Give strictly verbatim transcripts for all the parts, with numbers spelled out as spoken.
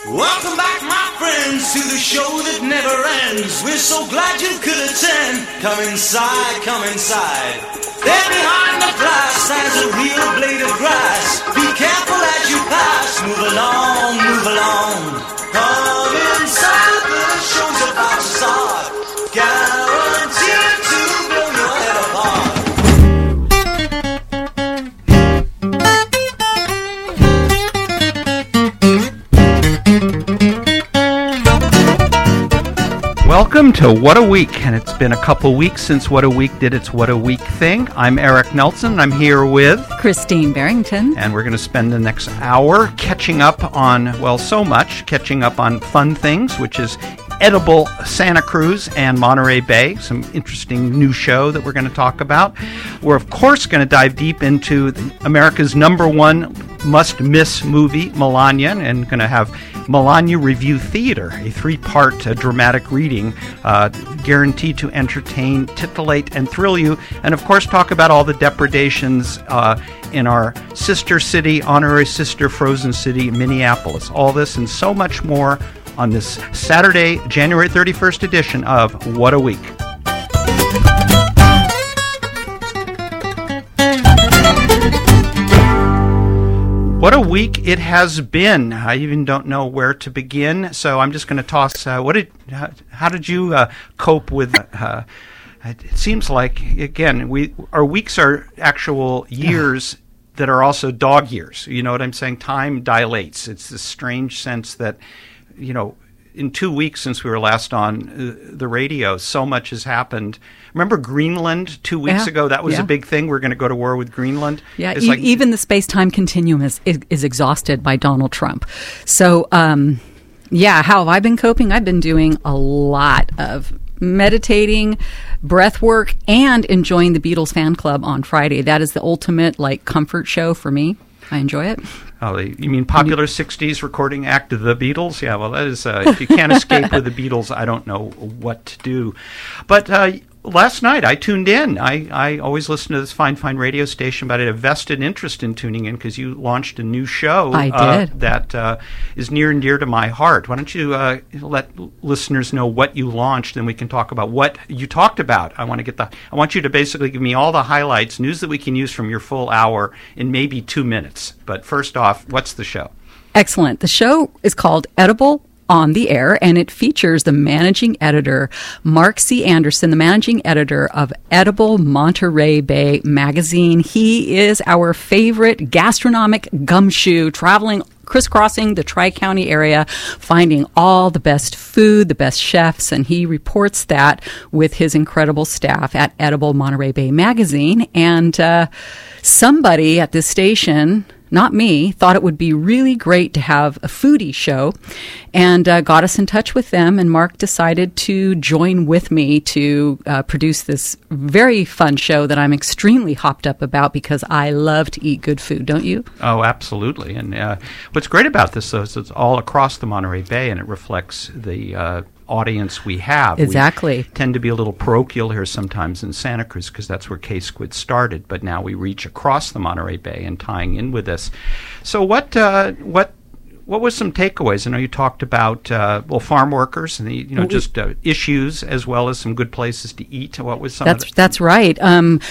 Welcome back, my friends, to the show that never ends. We're so glad you could attend. Come inside, come inside. There behind the glass stands a real blade of grass. Be careful as you pass. Move along, move along. Come inside, the show's about to start. Guaranteed to blow your head apart. Welcome to What a Week, and it's been a couple weeks since What a Week did its What a Week thing. I'm Eric Nelson. I'm here with Christine Barrington. And we're going to spend the next hour catching up on, well, so much, catching up on fun things, which is Edible Santa Cruz and Monterey Bay, some interesting new show that we're going to talk about. We're, of course, going to dive deep into the, America's number one must-miss movie, Melania, and going to have Melania Review Theater, a three-part uh, dramatic reading uh, guaranteed to entertain, titillate, and thrill you, and of course talk about all the depredations uh, in our sister city, honorary sister frozen city, Minneapolis. All this and so much more on this Saturday, January thirty-first edition of What a Week. What a week it has been. I even don't know where to begin, so I'm just going to toss. Uh, what did? How, how did you uh, cope with? Uh, it seems like again, we our weeks are actual years that are also dog years. You know what I'm saying? Time dilates. It's this strange sense that, you know, in two weeks since we were last on uh, the radio, so much has happened. Remember Greenland two weeks yeah. ago? That was yeah. a big thing. We're going to go to war with Greenland. Yeah, it's e- like, even the space-time continuum is, is, is exhausted by Donald Trump. So, um, yeah, how have I been coping? I've been doing a lot of meditating, breath work, and enjoying the Beatles fan club on Friday. That is the ultimate, like, comfort show for me. I enjoy it. Oh, you mean popular sixties recording act of the Beatles? Yeah, well, that is, uh, if you can't escape with the Beatles, I don't know what to do. But uh, last night I tuned in. I, I always listen to this fine, fine radio station, but I had a vested interest in tuning in because you launched a new show I uh, did. that uh, is near and dear to my heart. Why don't you uh, let listeners know what you launched, and we can talk about what you talked about. I want to get the. I want you to basically give me all the highlights, news that we can use from your full hour in maybe two minutes. But first off, what's the show? Excellent. The show is called Edible on the Air, and it features the managing editor, Mark C. Anderson, the managing editor of Edible Monterey Bay magazine. He is our favorite gastronomic gumshoe, traveling crisscrossing the Tri-County area, finding all the best food, the best chefs, and he reports that with his incredible staff at Edible Monterey Bay magazine. And uh, somebody at this station, not me, thought it would be really great to have a foodie show and uh, got us in touch with them. And Mark decided to join with me to uh, produce this very fun show that I'm extremely hopped up about because I love to eat good food, don't you? Oh, absolutely. And uh, what's great about this, though, is it's all across the Monterey Bay, and it reflects the uh, audience we have. Exactly. We tend to be a little parochial here sometimes in Santa Cruz because that's where K-Squid started, but now we reach across the Monterey Bay and tying in with this. So what uh, what what was some takeaways? I know you talked about uh, well farm workers and the, you know just uh, issues as well as some good places to eat. What was some That's of the- that's right. Um,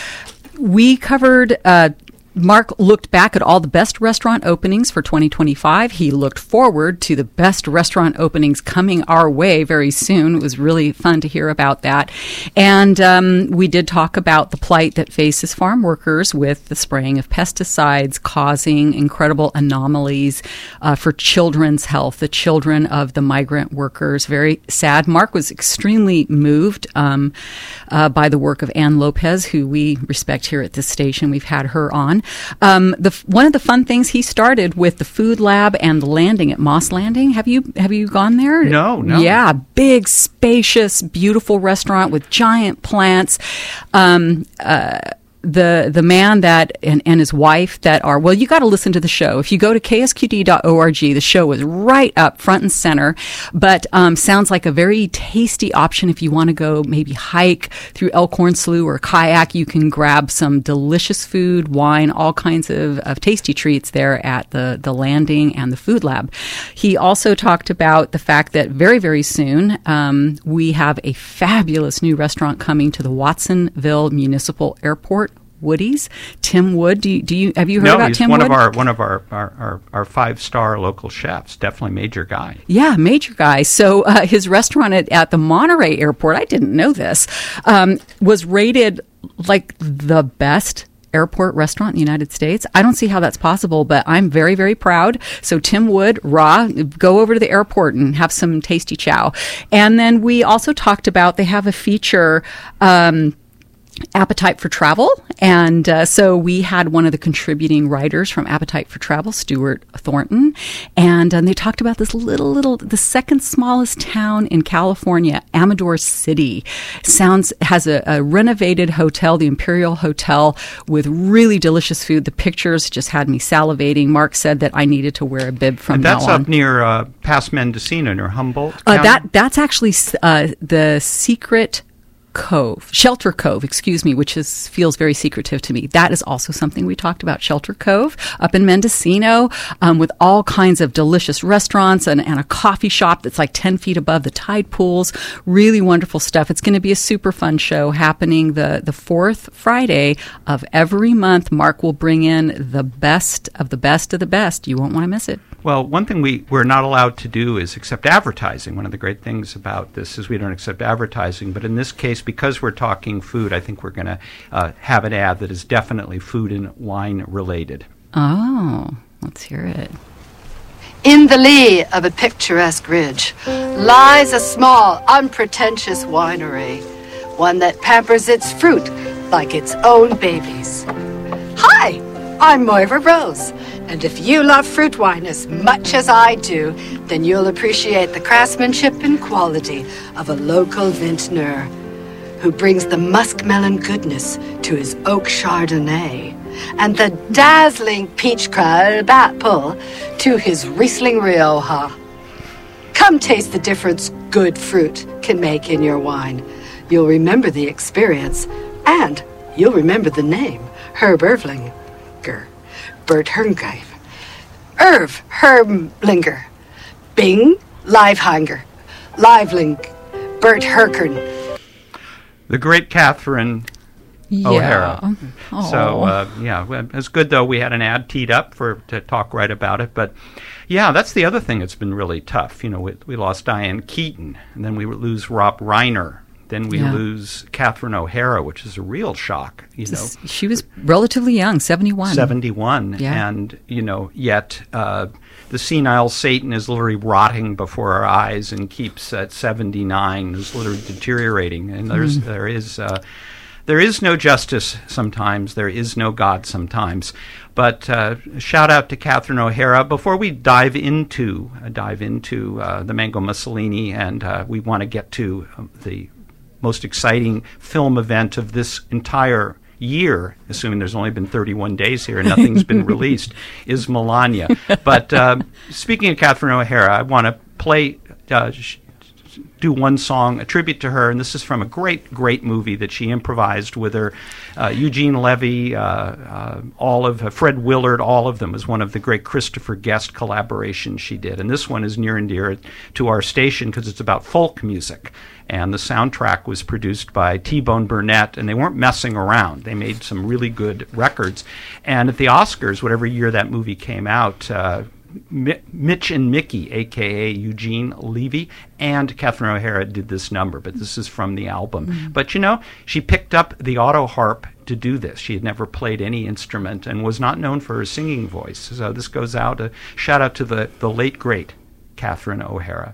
we covered. Uh, Mark looked back at all the best restaurant openings for twenty twenty-five. He looked forward to the best restaurant openings coming our way very soon. It was really fun to hear about that. And um, we did talk about the plight that faces farm workers with the spraying of pesticides causing incredible anomalies uh, for children's health, the children of the migrant workers. Very sad. Mark was extremely moved um, uh, by the work of Ann Lopez, who we respect here at this station. We've had her on. Um, the one of the fun things he started with the food lab and the landing at Moss Landing. Have you have you gone there? No, no. Yeah, big, spacious, beautiful restaurant with giant plants. Um, uh, the the man that and, and his wife that are, well, you got to listen to the show. If you go to k s q d dot org, the show is right up front and center, but um, sounds like a very tasty option if you want to go maybe hike through Elkhorn Slough or kayak. You can grab some delicious food, wine, all kinds of, of tasty treats there at the, the landing and the food lab. He also talked about the fact that very, very soon um, we have a fabulous new restaurant coming to the Watsonville Municipal Airport. Woody's. Tim Wood. Do you, do you have you heard no, about he's Tim one Wood? of our one of our our, our, our five star local chefs. Definitely major guy. Yeah, major guy. So uh, his restaurant at, at the Monterey Airport, I didn't know this, um, was rated like the best airport restaurant in the United States. I don't see how that's possible, but I'm very, very proud. So Tim Wood, raw, go over to the airport and have some tasty chow. And then we also talked about, they have a feature, um, Appetite for Travel. And uh, so we had one of the contributing writers from Appetite for Travel, Stuart Thornton. And um, they talked about this little, little, the second smallest town in California, Amador City. Sounds, has a, a renovated hotel, the Imperial Hotel, with really delicious food. The pictures just had me salivating. Mark said that I needed to wear a bib from and now on. that's up near uh, past Mendocino, near Humboldt Uh, County? that That's actually uh, the secret Cove, Shelter Cove, excuse me, which is feels very secretive to me. That is also something we talked about, Shelter Cove, up in Mendocino, um, with all kinds of delicious restaurants and, and a coffee shop that's like ten feet above the tide pools. Really wonderful stuff. It's going to be a super fun show happening the, the fourth Friday of every month. Mark will bring in the best of the best of the best. You won't want to miss it. Well, one thing we, we're not allowed to do is accept advertising. One of the great things about this is we don't accept advertising. But in this case, because we're talking food, I think we're going to uh, have an ad that is definitely food and wine related. Oh, let's hear it. In the lee of a picturesque ridge lies a small, unpretentious winery, one that pampers its fruit like its own babies. Hi, I'm Moira Rose. And if you love fruit wine as much as I do, then you'll appreciate the craftsmanship and quality of a local vintner who brings the muskmelon goodness to his oak Chardonnay and the dazzling peach crab apple to his Riesling Rioja. Come taste the difference good fruit can make in your wine. You'll remember the experience, and you'll remember the name, Herb Ervlinger. Bert Herngreif, Irv Herblinger, Bing Livehanger, Liveling, Bert Herkern. The great Catherine Yeah. O'Hara. Aw. So, uh, yeah, well, it's good, though, we had an ad teed up for to talk right about it. But, yeah, that's the other thing that's been really tough. You know, we, we lost Diane Keaton, and then we lose Rob Reiner. Then we Yeah. lose Catherine O'Hara, which is a real shock, you know. She was relatively young, seventy-one. seventy-one. Yeah. And, you know, yet uh, the senile Satan is literally rotting before our eyes and keeps at seventy-nine, is literally deteriorating. And there's Mm. there is uh, there is no justice sometimes. There is no God sometimes. But uh, shout out to Catherine O'Hara. Before we dive into uh, dive into uh, the Mango Mussolini, and uh, we want to get to uh, the most exciting film event of this entire year, assuming there's only been thirty-one days here and nothing's been released, is Melania. But uh, speaking of Catherine O'Hara, I want to play, uh, sh- do one song, a tribute to her, and this is from a great, great movie that she improvised with her uh, Eugene Levy, uh, uh, all of uh, Fred Willard, all of them, was one of the great Christopher Guest collaborations she did. And this one is near and dear to our station because it's about folk music. And the soundtrack was produced by T-Bone Burnett, and they weren't messing around. They made some really good records. And at the Oscars, whatever year that movie came out, uh, M- Mitch and Mickey, a k a. Eugene Levy, and Catherine O'Hara did this number, but this is from the album. Mm-hmm. But, you know, she picked up the auto harp to do this. She had never played any instrument and was not known for her singing voice. So this goes out, a shout out to the, the late, great Catherine O'Hara.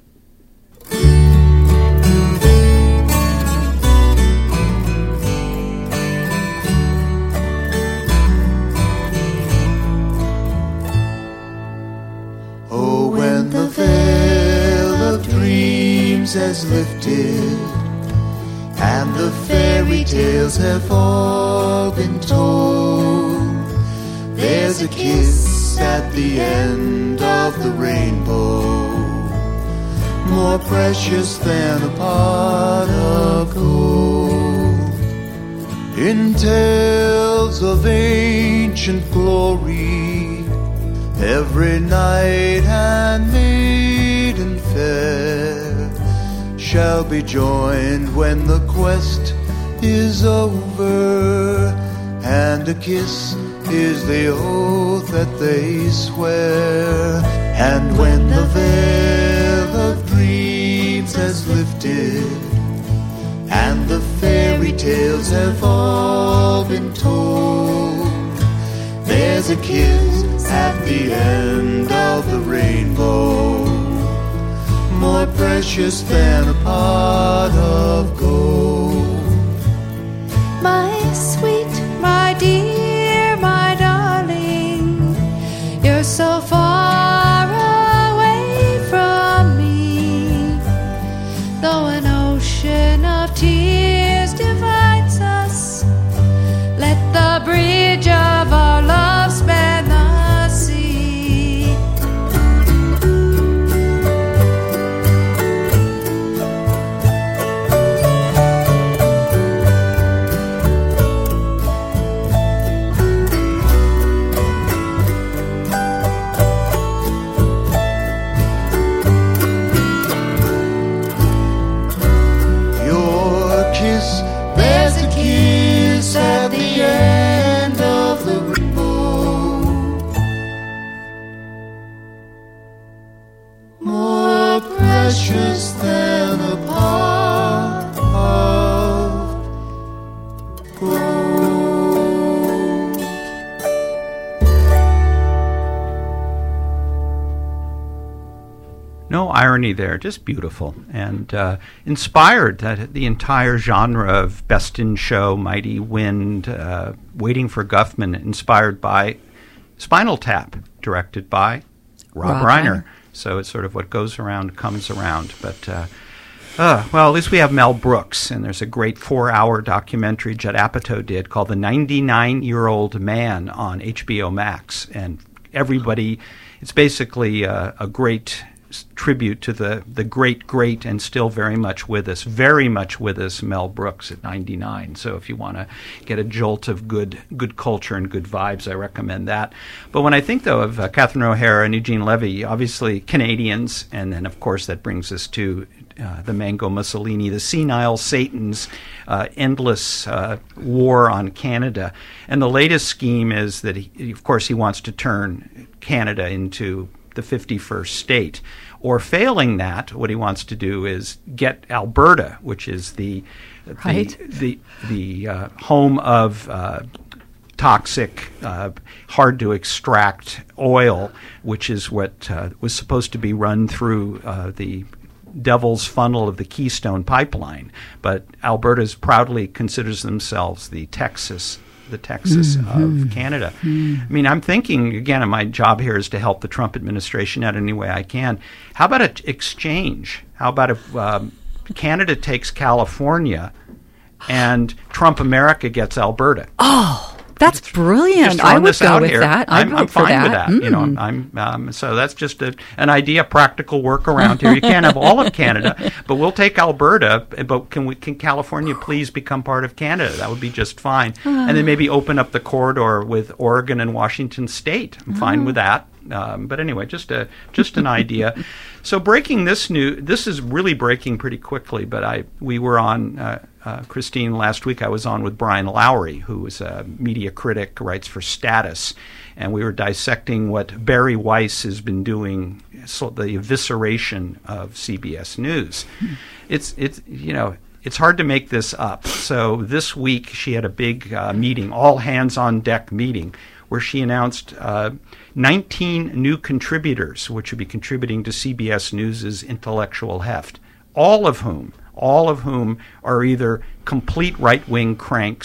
Oh, when the veil of dreams has lifted and the fairy tales have all been told. There's a kiss at the end of the rainbow, more precious than a pot of gold. In tales of ancient glory, every knight and maiden fair shall be joined when the quest is over, and a kiss is the oath that they swear. And when the veil of dreams has lifted, and the fairy tales have all been told, there's a kiss at the end of the rainbow, more precious than a pot of gold. My sweet, my dear, my darling, you're so far away from me. Though an ocean of tears divides us, let the bridge of our love span the sea. Your kiss, there's a kiss at the end of the rainbow, more precious than a pot of gold. No irony there, just beautiful, and uh, inspired that the entire genre of Best in Show, Mighty Wind, uh, Waiting for Guffman, inspired by Spinal Tap, directed by Rob, Rob Reiner. Reiner. So it's sort of what goes around comes around. But uh, uh, well, at least we have Mel Brooks, and there's a great four-hour documentary Judd Apatow did called "The ninety-nine-Year-Old Man" on H B O Max, and everybody, it's basically uh, a great tribute to the, the great, great, and still very much with us, very much with us, Mel Brooks at ninety-nine. So if you want to get a jolt of good good culture and good vibes, I recommend that. But when I think, though, of uh, Catherine O'Hara and Eugene Levy, obviously Canadians, and then, of course, that brings us to uh, the Mango Mussolini, the senile Satan's uh, endless uh, war on Canada. And the latest scheme is that, he, of course, he wants to turn Canada into the fifty-first state. Or failing that, what he wants to do is get Alberta, which is the Right. the the, the uh, home of uh, toxic, uh, hard to extract oil, which is what uh, was supposed to be run through uh, the Devil's Funnel of the Keystone Pipeline. But Alberta proudly considers themselves the Texas the Texas Mm-hmm. of Canada. Mm. I mean, I'm thinking, again, and my job here is to help the Trump administration out any way I can. How about an exchange? How about if um, Canada takes California and Trump America gets Alberta? Oh, that's brilliant. Just I throwing would this go out with here. that. I'd I'm, vote I'm for fine that. with that. Mm. You know, I'm um, so that's just a, an idea, practical workaround here. You can't have all of Canada, but we'll take Alberta. But can we? Can California please become part of Canada? That would be just fine. Uh. And then maybe open up the corridor with Oregon and Washington State. I'm fine Uh. with that. Um, but anyway, just a just an idea. So breaking this new, this is really breaking pretty quickly. But I we were on. Uh, Uh, Christine, last week I was on with Brian Lowry, who is a media critic, writes for Status, and we were dissecting what Barry Weiss has been doing, so the evisceration of C B S News. Hmm. It's it's you know it's hard to make this up. So this week she had a big uh, meeting, all hands on deck meeting, where she announced uh, nineteen new contributors, which would be contributing to C B S News's intellectual heft, all of whom. all of whom are either complete right-wing cranks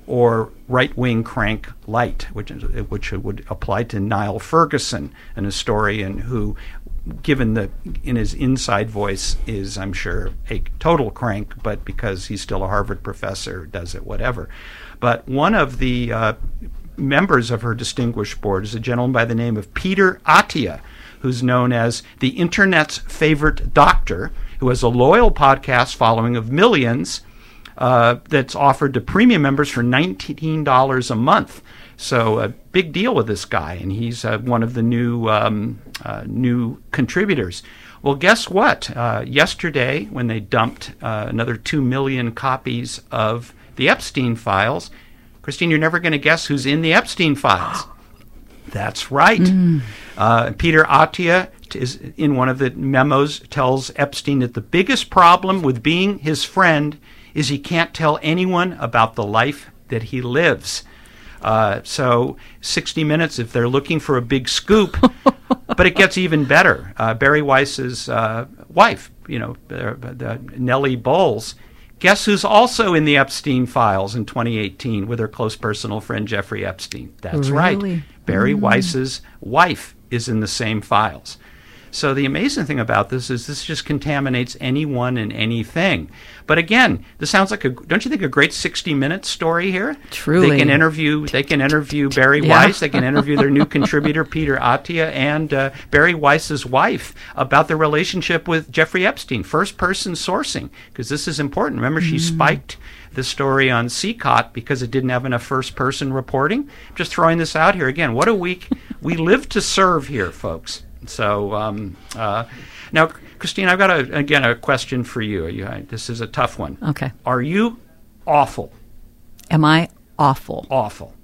or right-wing crank light, which is, which would apply to Niall Ferguson, an historian who, given the in his inside voice, is, I'm sure, a total crank, but because he's still a Harvard professor, does it whatever. But one of the uh, members of her distinguished board is a gentleman by the name of Peter Attia, who's known as the Internet's favorite doctor, who has a loyal podcast following of millions uh, that's offered to premium members for nineteen dollars a month. So a big deal with this guy, and he's uh, one of the new um, uh, new contributors. Well, guess what? Uh, yesterday, when they dumped uh, another two million copies of the Epstein files, Christine, you're never going to guess who's in the Epstein files. That's right. Mm. Uh, Peter Attia is in one of the memos tells Epstein that the biggest problem with being his friend is he can't tell anyone about the life that he lives. Uh, so sixty minutes, if they're looking for a big scoop, but it gets even better. Uh, Barry Weiss's uh, wife, you know, uh, uh, Nellie Bowles, guess who's also in the Epstein files in twenty eighteen with her close personal friend Jeffrey Epstein? That's really? right. Barry Mm. Weiss's wife is in the same files. So the amazing thing about this is this just contaminates anyone and anything. But again, this sounds like a, don't you think, a great sixty minute story here? Truly. They can interview, they can interview Barry Yeah. Weiss, they can interview their new contributor, Peter Attia, and uh, Barry Weiss's wife about their relationship with Jeffrey Epstein. First person sourcing, because this is important. Remember, she Mm. spiked the story on C C O T because it didn't have enough first person reporting. Just throwing this out here again. What a week. We live to serve here, folks. So um, uh, now, Christine, I've got, a, again, a question for you. you I, this is a tough one. Okay. Are you awful? Am I awful? Awful.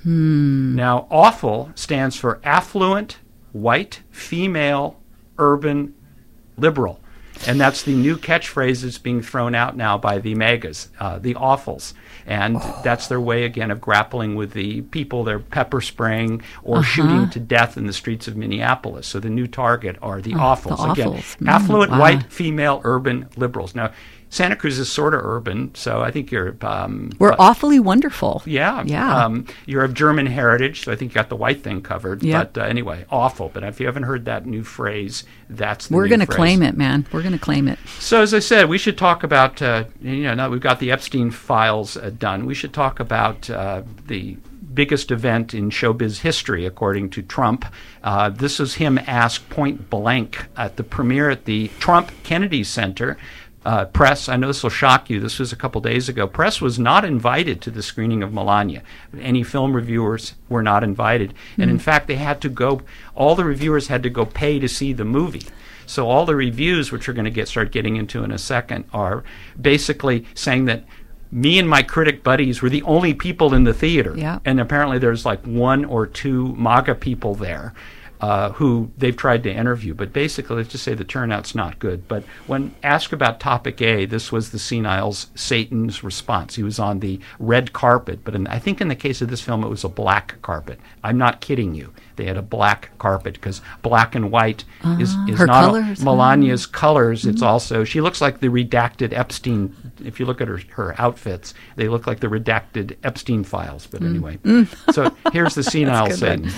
Hmm. Now, awful stands for affluent, white, female, urban, liberal. And that's the new catchphrase that's being thrown out now by the megas, uh, the awfuls. And oh. that's their way, again, of grappling with the people they're pepper spraying or uh-huh. shooting to death in the streets of Minneapolis. So the new target are the oh, awfuls. The again, awfuls. Mm, affluent, wow. white, female, urban, liberals. Now, Santa Cruz is sort of urban, so I think you're... Um, We're but, awfully wonderful. Yeah. Yeah. Um, you're of German heritage, so I think you got the white thing covered. Yep. But uh, anyway, awful. But if you haven't heard that new phrase, that's the We're new going to phrase. claim it, man. We're going to claim it. So as I said, we should talk about, uh, you know, now that we've got the Epstein files uh, done, we should talk about uh, the biggest event in showbiz history, according to Trump. Uh, this was him asked point blank at the premiere at the Trump Kennedy Center. Uh, press, I know this will shock you, this was a couple days ago. Press was not invited to the screening of Melania. Any film reviewers were not invited. Mm-hmm. And in fact, they had to go, all the reviewers had to go pay to see the movie. So all the reviews, which we're going to get start getting into in a second, are basically saying that me and my critic buddies were the only people in the theater. Yeah. And apparently there's like one or two MAGA people there. Uh, who they've tried to interview. But basically, let's just say the turnout's not good. But when asked about topic A, this was the senile's Satan's response. He was on the red carpet, but in, I think in the case of this film, it was a black carpet. I'm not kidding you. They had a black carpet because black and white uh, is, is her not colors. A, Melania's mm. colors. Mm-hmm. It's also, she looks like the redacted Epstein. If you look at her, her outfits, they look like the redacted Epstein files. But mm. anyway, mm. so here's the senile Satan.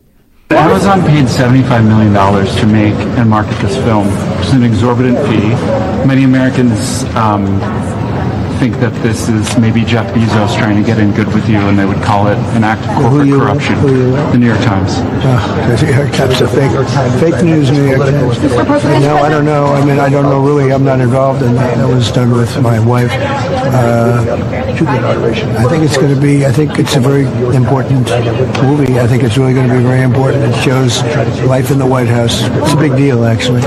Amazon paid seventy-five million dollars to make and market this film. It's an exorbitant fee. Many Americans um, think that this is maybe Jeff Bezos trying to get in good with you, and they would call it an act of corporate you, corruption. The New York Times. Uh, the New York Times, a fake, fake news New York Times. No, I don't know. I mean, I don't know really. I'm not involved in that. That was done with my wife. Uh, I think it's going to be, I think it's a very important movie. I think it's really going to be very important. It shows life in the White House. It's a big deal, actually.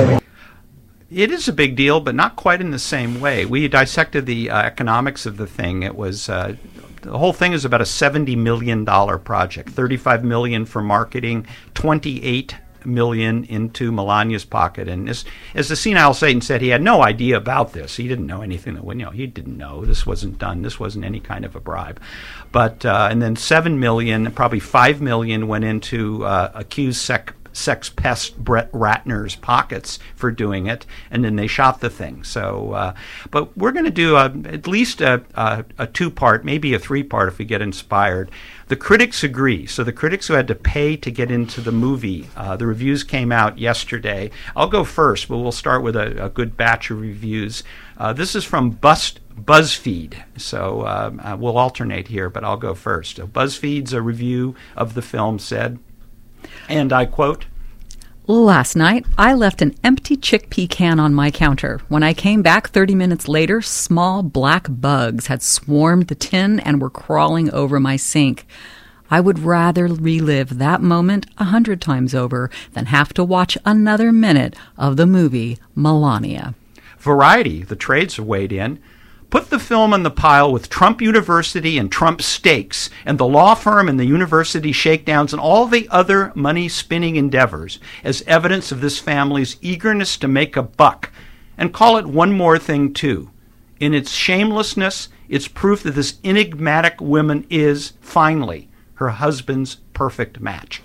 It is a big deal, but not quite in the same way. We dissected the uh, economics of the thing. It was uh, the whole thing is about a seventy million dollars project, thirty-five million dollars for marketing, twenty-eight million dollars into Melania's pocket. And as, as the senile Satan said, he had no idea about this. He didn't know anything that you know. He didn't know this wasn't done. This wasn't any kind of a bribe. But uh, and then seven million dollars, probably five million dollars went into uh, accused sex. sex pest Brett Ratner's pockets for doing it, and then they shot the thing. So, uh, but we're going to do a, at least a, a, a two-part, maybe a three-part if we get inspired. The critics agree. So the critics who had to pay to get into the movie, uh, the reviews came out yesterday. I'll go first, but we'll start with a, a good batch of reviews. Uh, this is from Bust, BuzzFeed. So um, uh, we'll alternate here, but I'll go first. So BuzzFeed's a review of the film said, and I quote, "Last night, I left an empty chickpea can on my counter. When I came back thirty minutes later, small black bugs had swarmed the tin and were crawling over my sink. I would rather relive that moment a hundred times over than have to watch another minute of the movie Melania." Variety, the trades have weighed in. "Put the film on the pile with Trump University and Trump Steaks and the law firm and the university shakedowns and all the other money-spinning endeavors as evidence of this family's eagerness to make a buck. And call it one more thing, too. In its shamelessness, it's proof that this enigmatic woman is, finally, her husband's perfect match."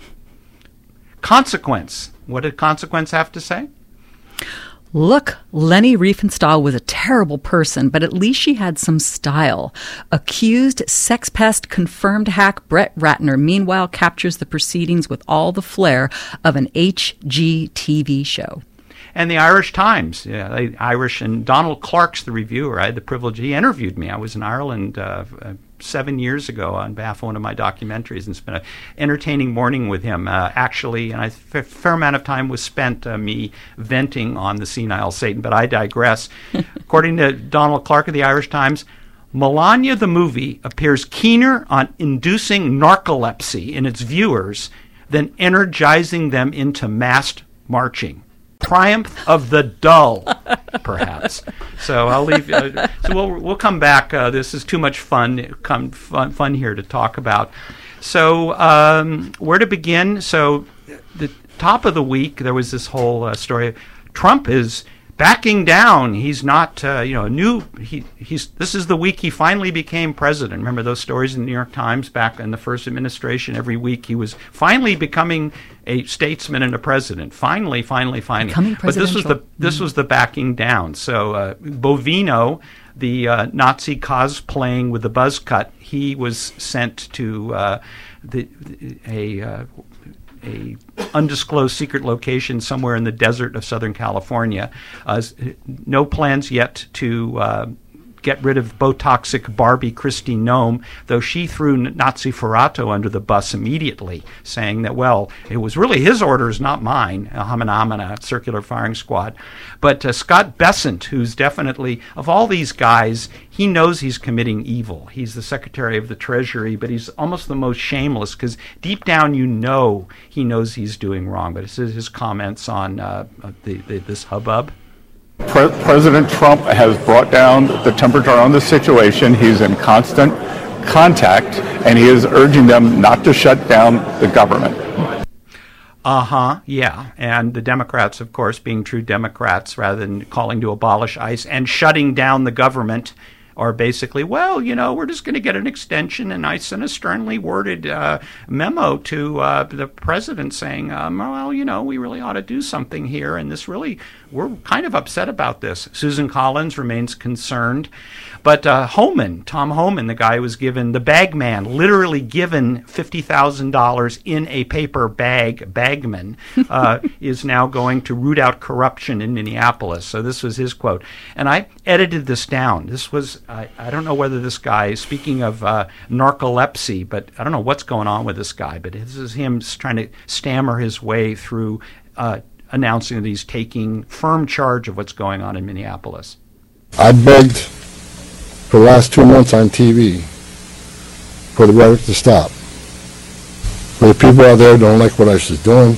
Consequence. What did Consequence have to say? "Look, Leni Riefenstahl was a terrible person, but at least she had some style. Accused sex pest confirmed hack Brett Ratner meanwhile captures the proceedings with all the flair of an H G T V show." And the Irish Times, yeah, they, Irish, and Donald Clark's the reviewer. I had the privilege, he interviewed me. I was in Ireland uh, uh, seven years ago on behalf of one of my documentaries and spent an entertaining morning with him, uh, actually, and a f- fair amount of time was spent uh, me venting on the senile Satan, but I digress. According to Donald Clark of the Irish Times, Melania the movie appears keener on inducing narcolepsy in its viewers than energizing them into massed marching. Triumph of the dull, perhaps. So I'll leave. Uh, so we'll we'll come back. Uh, this is too much fun, come fun, fun here to talk about. So um, where to begin? So the top of the week, there was this whole uh, story. Trump is backing down. He's not, uh, you know, new. He he's. This is the week he finally became president. Remember those stories in the New York Times back in the first administration? Every week he was finally becoming a statesman and a president. Finally, finally, finally. Becoming but this was the presidential. this was the backing down. So uh, Bovino, the uh, Nazi cosplaying with the buzz cut, he was sent to uh, the a. Uh, a undisclosed secret location somewhere in the desert of Southern California. Uh, no plans yet to uh, get rid of Botoxic Barbie Christy Nome, though she threw Nazi Ferrato under the bus immediately, saying that, well, it was really his orders, not mine, a Hamanamana, Circular Firing Squad. But uh, Scott Bessent, who's definitely, of all these guys, he knows he's committing evil. He's the Secretary of the Treasury, but he's almost the most shameless because deep down you know he knows he's doing wrong. But it's his comments on uh, the, the, this hubbub. Pre- President Trump has brought down the temperature on the situation. He's in constant contact, and he is urging them not to shut down the government. Uh-huh, yeah. And the Democrats, of course, being true Democrats, rather than calling to abolish ICE and shutting down the government, are basically, well, you know, we're just going to get an extension. And I sent a sternly worded uh, memo to uh, the president saying, um, well, you know, we really ought to do something here. And this really, we're kind of upset about this. Susan Collins remains concerned. But uh, Homan, Tom Homan, the guy who was given, the bag man, literally given fifty thousand dollars in a paper bag, bagman, uh, is now going to root out corruption in Minneapolis. So this was his quote. And I edited this down. This was, I, I don't know whether this guy, speaking of uh, narcolepsy, but I don't know what's going on with this guy, but this is him trying to stammer his way through uh, announcing that he's taking firm charge of what's going on in Minneapolis. I begged for the last two months on T V for the rhetoric to stop. But the people out there don't like what I was doing.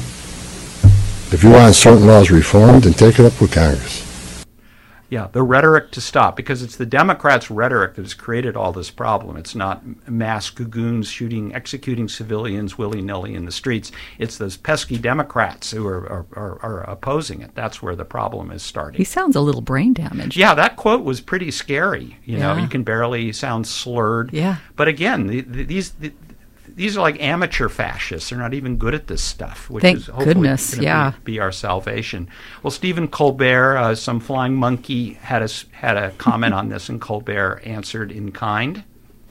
If you want certain laws reformed, then take it up with Congress. Yeah, the rhetoric to stop, because it's the Democrats' rhetoric that has created all this problem. It's not mass goons shooting, executing civilians willy-nilly in the streets. It's those pesky Democrats who are, are, are, are opposing it. That's where the problem is starting. He sounds a little brain damaged. Yeah, that quote was pretty scary. You yeah. know, you can barely sound slurred. Yeah. But again, the, the, these... The, these are like amateur fascists. They're not even good at this stuff, which Thank is hopefully goodness, gonna yeah. be, be our salvation. Well, Stephen Colbert, uh, some flying monkey, had a, had a comment on this, and Colbert answered in kind.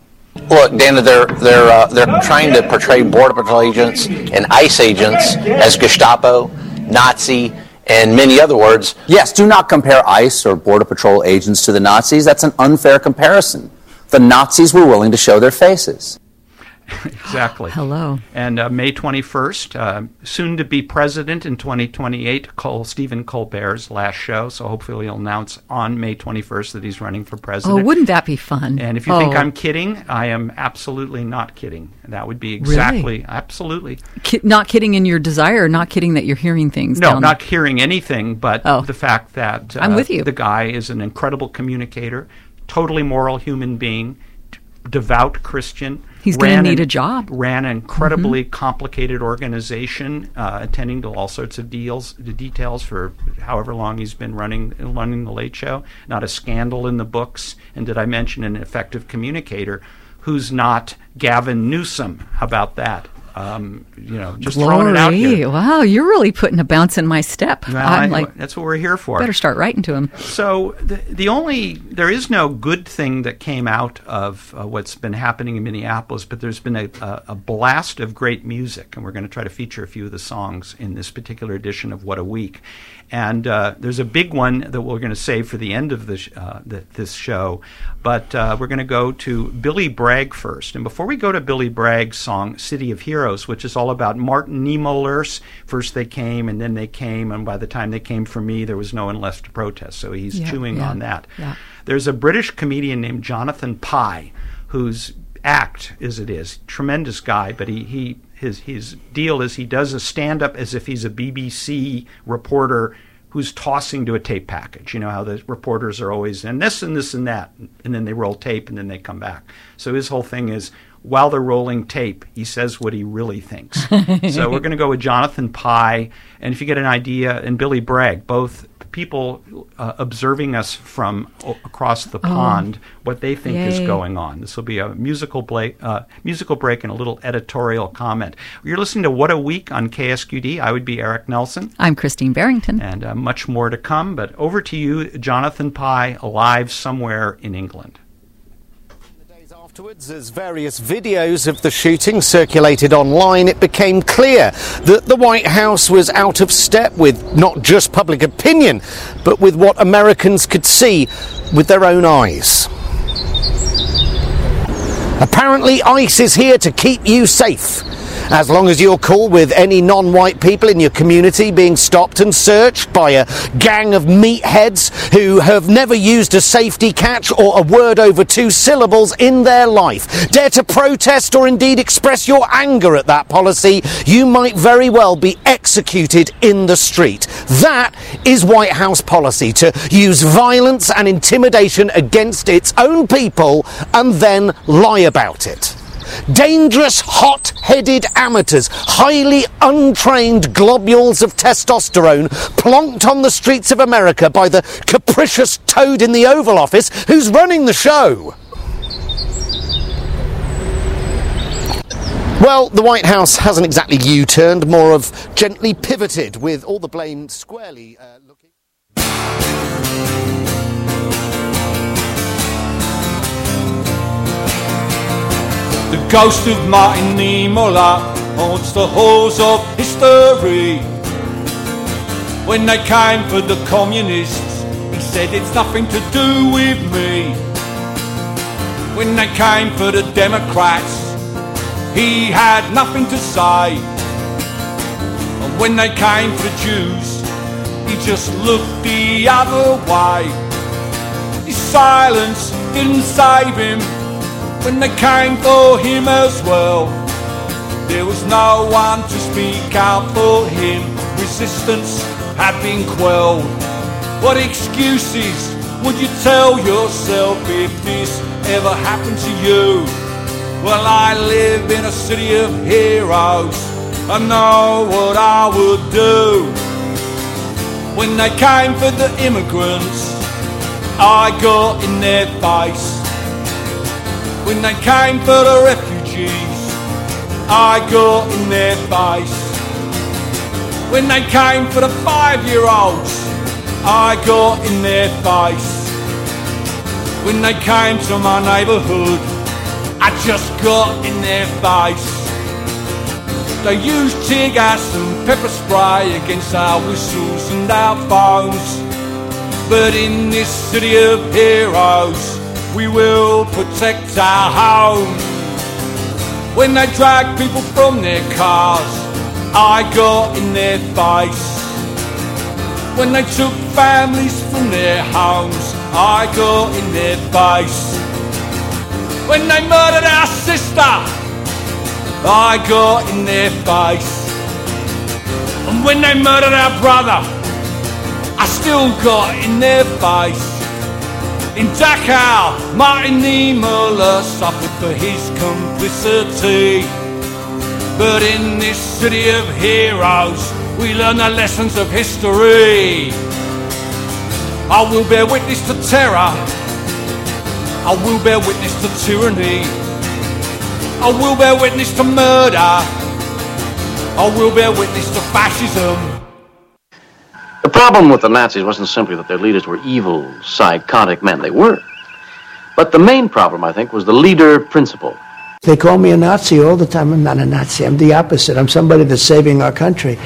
Look, Dana, they're they're uh, they're trying to portray Border Patrol agents and ICE agents as Gestapo, Nazi, and many other words. Yes, do not compare ICE or Border Patrol agents to the Nazis. That's an unfair comparison. The Nazis were willing to show their faces. Exactly. Hello. And uh, May twenty-first, uh, soon to be president in twenty twenty-eight, Col- Stephen Colbert's last show. So hopefully he'll announce on May twenty-first that he's running for president. Oh, wouldn't that be fun? And if you oh. think I'm kidding, I am absolutely not kidding. That would be exactly, Really? absolutely. Ki- not kidding in your desire, not kidding that you're hearing things. No, down not hearing anything, but Oh. the fact that uh, I'm with you. the guy is an incredible communicator, totally moral human being, d- devout Christian. He's going to ran need an- a job. Ran an incredibly complicated organization, uh, attending to all sorts of deals, the details for however long he's been running running the Late Show. Not a scandal in the books. And did I mention an effective communicator who's not Gavin Newsom? How about that? Um, you know, just Glory. throwing it out here. Wow, you're really putting a bounce in my step. Well, I'm I- like, that's what we're here for. better start writing to him. So the, the only, there is no good thing that came out of uh, what's been happening in Minneapolis, but there's been a, a, a blast of great music, and we're going to try to feature a few of the songs in this particular edition of What a Week. And uh, there's a big one that we're going to save for the end of this, uh, the, this show, but uh, we're going to go to Billy Bragg first. And before we go to Billy Bragg's song, City of Heroes, which is all about Martin Niemöllers, first they came and then they came, and by the time they came for me, there was no one left to protest. So he's Yeah, chewing yeah, on that. yeah. There's a British comedian named Jonathan Pye, whose act as it is, tremendous guy, but he, he his his deal is he does a stand-up as if he's a B B C reporter who's tossing to a tape package. You know how the reporters are always, and this and this and that, and then they roll tape and then they come back. So his whole thing is, while they're rolling tape, he says what he really thinks. So we're going to go with Jonathan Pye, and if you get an idea, and Billy Bragg, both people uh, observing us from o- across the pond, what they think is Yay. going on. This will be a musical, bla- uh, musical break and a little editorial comment. You're listening to What a Week on K S Q D. I would be Eric Nelson. I'm Christine Barrington. And uh, much more to come, but over to you, Jonathan Pye, alive somewhere in England. Afterwards, as various videos of the shooting circulated online, it became clear that the White House was out of step with not just public opinion, but with what Americans could see with their own eyes. Apparently, ICE is here to keep you safe. As long as you're cool with any non-white people in your community being stopped and searched by a gang of meatheads who have never used a safety catch or a word over two syllables in their life, dare to protest or indeed express your anger at that policy, you might very well be executed in the street. That is White House policy, to use violence and intimidation against its own people and then lie about it. Dangerous, hot-headed amateurs, highly untrained globules of testosterone plonked on the streets of America by the capricious toad in the Oval Office who's running the show. Well, the White House hasn't exactly U-turned, more of gently pivoted, with all the blame squarely uh, looking... The ghost of Martin Niemöller haunts the halls of history. When they came for the communists, he said it's nothing to do with me. When they came for the Democrats, he had nothing to say. And when they came for the Jews, he just looked the other way. His silence didn't save him. When they came for him as well, there was no one to speak out for him. Resistance had been quelled. What excuses would you tell yourself if this ever happened to you? Well, I live in a city of heroes. I know what I would do. When they came for the immigrants, I got in their face. When they came for the refugees, I got in their face. When they came for the five-year-olds, I got in their face. When they came to my neighbourhood, I just got in their face. They used tear gas and pepper spray against our whistles and our phones. But in this city of heroes, we will protect our home. When they drag people from their cars, I got in their face. When they took families from their homes, I got in their face. When they murdered our sister, I got in their face. And when they murdered our brother, I still got in their face. In Dachau, Martin Niemöller suffered for his complicity. But in this city of heroes, we learn the lessons of history. I will bear witness to terror. I will bear witness to tyranny. I will bear witness to murder. I will bear witness to fascism. The problem with the Nazis wasn't simply that their leaders were evil, psychotic men. They were. But the main problem, I think, was the leader principle. They call me a Nazi all the time. I'm not a Nazi. I'm the opposite. I'm somebody that's saving our country.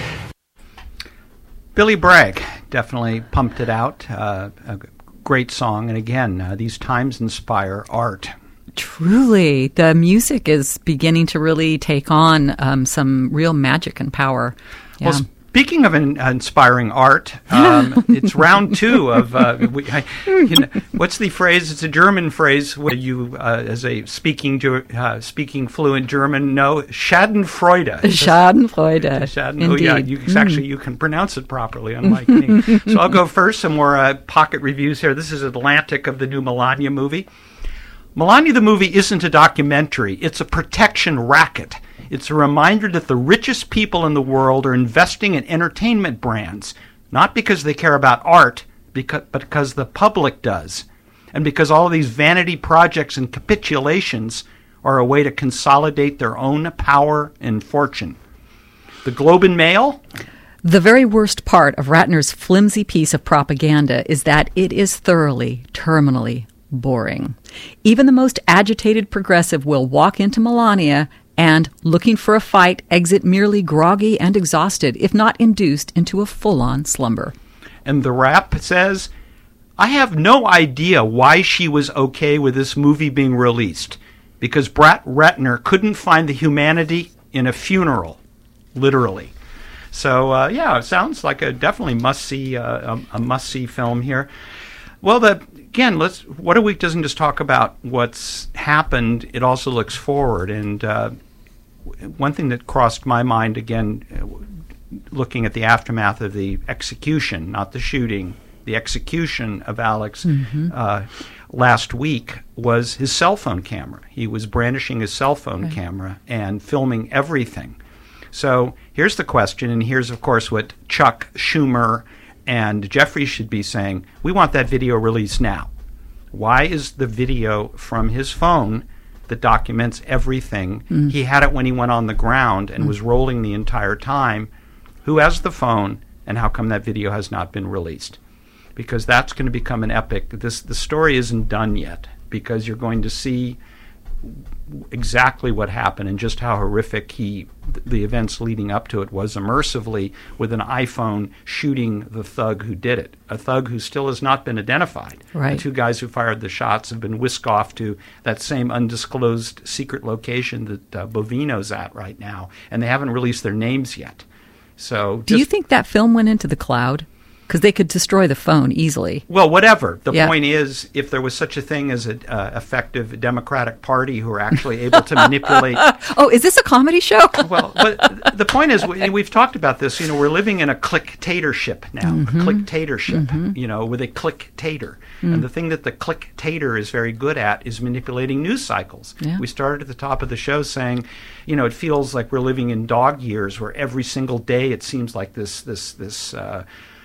Billy Bragg definitely pumped it out. Uh, a great song. And again, uh, these times inspire art. Truly, the music is beginning to really take on um, some real magic and power. Yeah. Well, speaking of in, uh, inspiring art, um, it's round two of uh, we, I, you know, what's the phrase? It's a German phrase. Where you, uh, as a speaking uh, speaking fluent German, know Schadenfreude. Schadenfreude. Schaden, oh yeah, you, mm. actually you can pronounce it properly, unlike me. So I'll go first. Some more uh, pocket reviews here. This is Atlantic of the new Melania movie. Melania the movie isn't a documentary. It's a protection racket. It's a reminder that the richest people in the world are investing in entertainment brands, not because they care about art, because, but because the public does, and because all of these vanity projects and capitulations are a way to consolidate their own power and fortune. The Globe and Mail? The very worst part of Ratner's flimsy piece of propaganda is that it is thoroughly, terminally boring. Even the most agitated progressive will walk into Melania and, looking for a fight, exit merely groggy and exhausted, if not induced into a full-on slumber. And The Wrap says, I have no idea why she was okay with this movie being released, because Brett Ratner couldn't find the humanity in a funeral, literally. So, uh, yeah, it sounds like a definitely must-see, uh, a, a must-see film here. Well, the, again, let's. What a Week doesn't just talk about what's happened; it also looks forward. And uh, one thing that crossed my mind again, uh, looking at the aftermath of the execution, not the shooting, the execution of Alex mm-hmm. uh, last week, was his cell phone camera. He was brandishing his cell phone right. camera and filming everything. So here's the question, and here's, of course, what Chuck Schumer and Jeffrey should be saying. We want that video released now. Why is the video from his phone that documents everything? Mm. He had it when he went on the ground and mm. was rolling the entire time. Who has the phone, and how come that video has not been released? Because that's going to become an epic. This the story isn't done yet, because you're going to see exactly what happened and just how horrific he the events leading up to it was, immersively with an iPhone shooting the thug who did it, a thug who still has not been identified. Right. The two guys who fired the shots have been whisked off to that same undisclosed secret location that uh, Bovino's at right now, and they haven't released their names yet. So, do you think that film went into the cloud? Because they could destroy the phone easily. Well, whatever. The yeah. point is, if there was such a thing as an uh, effective Democratic Party who are actually able to manipulate... Oh, is this a comedy show? Well, but the point is, we, we've talked about this, you know, we're living in a clicktatorship now, mm-hmm. a clicktatorship, mm-hmm. you know, with a clicktator. Mm. And the thing that the clicktator is very good at is manipulating news cycles. Yeah. We started at the top of the show saying, you know, it feels like we're living in dog years where every single day it seems like this, this, this... Uh,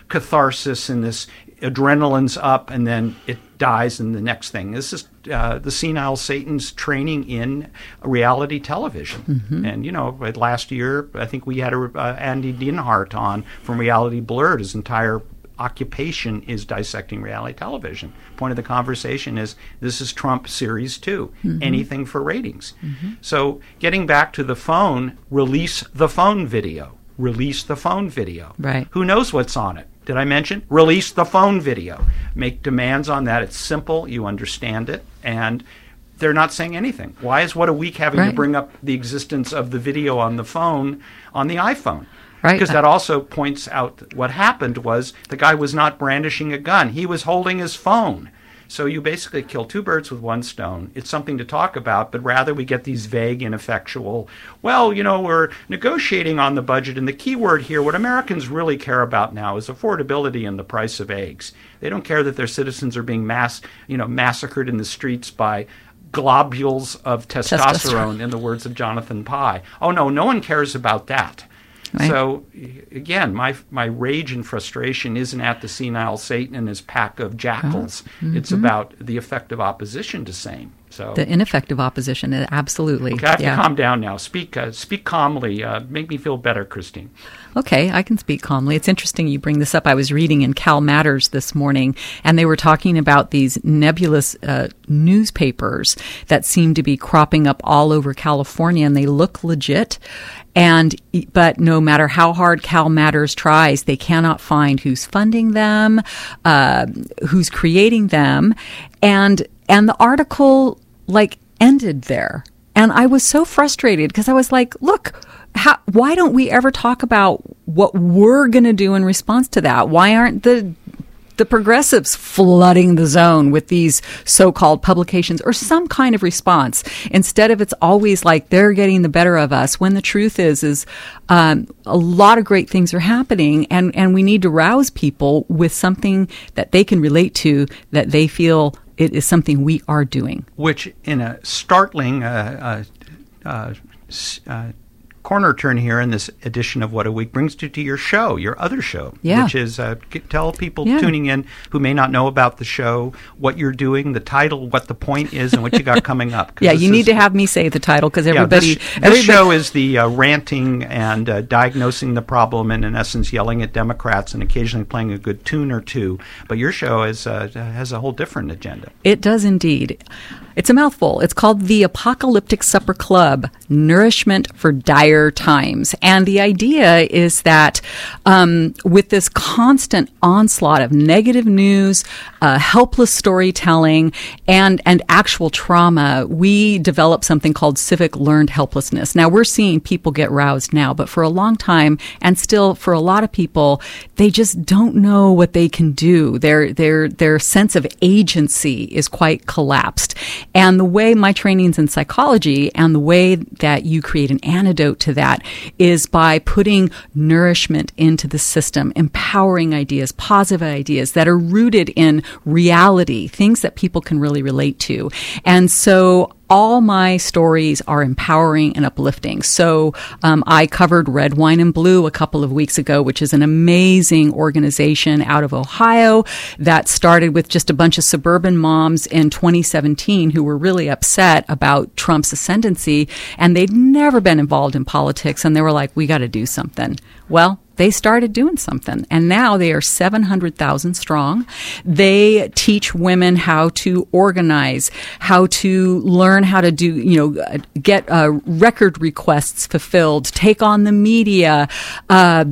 catharsis and this adrenaline's up and then it dies in the next thing. This is uh, the senile Satan's training in reality television. Mm-hmm. And, you know, last year, I think we had a, uh, Andy Dinhart on from Reality Blurred. His entire occupation is dissecting reality television. Point of the conversation is this is Trump Series two, mm-hmm. anything for ratings. Mm-hmm. So getting back to the phone, release the phone video. Release the phone video. Right. Who knows what's on it? Did I mention? Release the phone video. Make demands on that. It's simple. You understand it. And they're not saying anything. Why is What a Week having right. to bring up the existence of the video on the phone, on the iPhone? Right. Because that also points out what happened was the guy was not brandishing a gun. He was holding his phone. So you basically kill two birds with one stone. It's something to talk about, but rather we get these vague, ineffectual, well, you know, we're negotiating on the budget, and the key word here, what Americans really care about now is affordability and the price of eggs. They don't care that their citizens are being mass, you know, massacred in the streets by globules of testosterone, testosterone. in the words of Jonathan Pye. Oh, no, no one cares about that. Right. So, again, my my rage and frustration isn't at the senile Satan and his pack of jackals. Oh. Mm-hmm. It's about the effective opposition to same. So the ineffective opposition, absolutely. Okay, I have yeah. to calm down now. Speak uh, speak calmly. Uh, make me feel better, Christine. Okay, I can speak calmly. It's interesting you bring this up. I was reading in Cal Matters this morning, and they were talking about these nebulous uh, newspapers that seem to be cropping up all over California, and they look legit. And but no matter how hard Cal Matters tries, they cannot find who's funding them, uh, who's creating them, and and the article like ended there. And I was so frustrated because I was like, look, how, why don't we ever talk about what we're going to do in response to that? Why aren't the the progressives flooding the zone with these so-called publications or some kind of response? Instead of it's always like they're getting the better of us, when the truth is, is um, a lot of great things are happening, and, and we need to rouse people with something that they can relate to, that they feel it is something we are doing. Which, in a startling uh, uh, uh, uh, corner turn here in this edition of What a Week, brings you to your show, your other show, yeah. which is uh, tell people yeah. tuning in who may not know about the show, what you're doing, the title, what the point is, and what you got coming up. Yeah, you need is, to have me say the title because everybody... Yeah, this, this everybody, show is the uh, ranting and uh, diagnosing the problem and, in essence, yelling at Democrats and occasionally playing a good tune or two. But your show is, uh, has a whole different agenda. It does indeed. It's a mouthful. It's called The Apocalyptic Supper Club, Nourishment for Dire Times. And the idea is that um, with this constant onslaught of negative news, uh, helpless storytelling, and, and actual trauma, we develop something called civic learned helplessness. Now, we're seeing people get roused now, but for a long time, and still for a lot of people, they just don't know what they can do. Their, their, their sense of agency is quite collapsed. And the way my training's in psychology and the way that you create an antidote to that is by putting nourishment into the system, empowering ideas, positive ideas that are rooted in reality, things that people can really relate to. And so all my stories are empowering and uplifting. So um, I covered Red Wine and Blue a couple of weeks ago, which is an amazing organization out of Ohio that started with just a bunch of suburban moms in twenty seventeen who were really upset about Trump's ascendancy, and they'd never been involved in politics, and they were like, we got to do something. Well, they started doing something, and now they are seven hundred thousand strong. They teach women how to organize, how to learn how to do, you know, get uh, record requests fulfilled, take on the media, uh,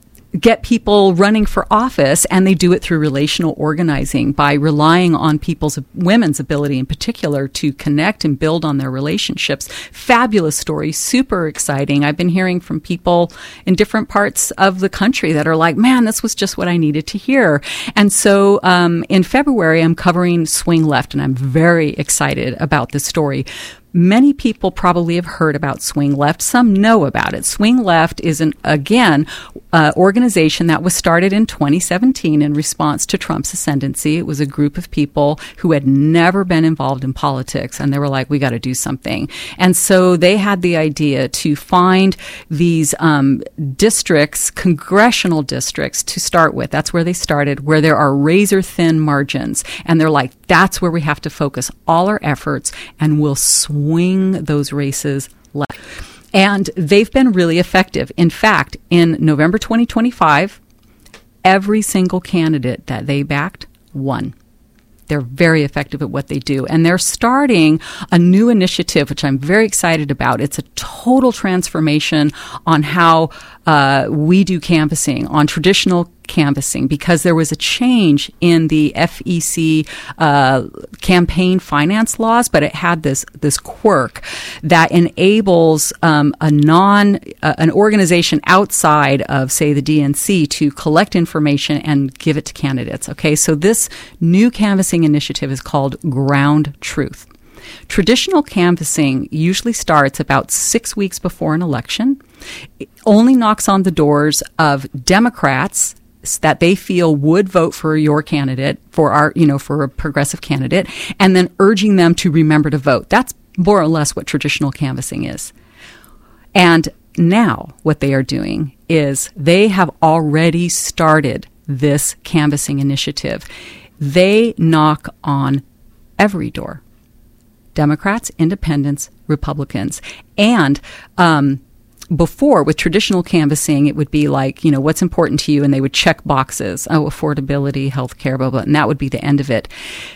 get people running for office, and they do it through relational organizing by relying on people's, women's ability in particular to connect and build on their relationships. Fabulous story, super exciting. I've been hearing from people in different parts of the country that are like, man, this was just what I needed to hear. And so um, in February, I'm covering Swing Left, and I'm very excited about this story. Many people probably have heard about Swing Left. Some know about it. Swing Left is, an, again, uh, organization that was started in twenty seventeen in response to Trump's ascendancy. It was a group of people who had never been involved in politics, and they were like, we got to do something. And so they had the idea to find these um, districts, congressional districts to start with. That's where they started, where there are razor-thin margins. And they're like, that's where we have to focus all our efforts, and we'll swing those races left. And they've been really effective. In fact, in November twenty twenty-five, every single candidate that they backed won. They're very effective at what they do. And they're starting a new initiative, which I'm very excited about. It's a total transformation on how uh, we do canvassing, on traditional canvassing, because there was a change in the F E C uh, campaign finance laws, but it had this this quirk that enables um, a non uh, an organization outside of, say, the D N C to collect information and give it to candidates. Okay, so this new canvassing initiative is called Ground Truth. Traditional canvassing usually starts about six weeks before an election. It only knocks on the doors of Democrats that they feel would vote for your candidate, for our, you know, for a progressive candidate, and then urging them to remember to vote. That's more or less what traditional canvassing is. And now what they are doing is they have already started this canvassing initiative. They knock on every door. Democrats, independents, Republicans. And um, before, with traditional canvassing, it would be like, you know, what's important to you? And they would check boxes. Oh, affordability, health care, blah, blah. And that would be the end of it.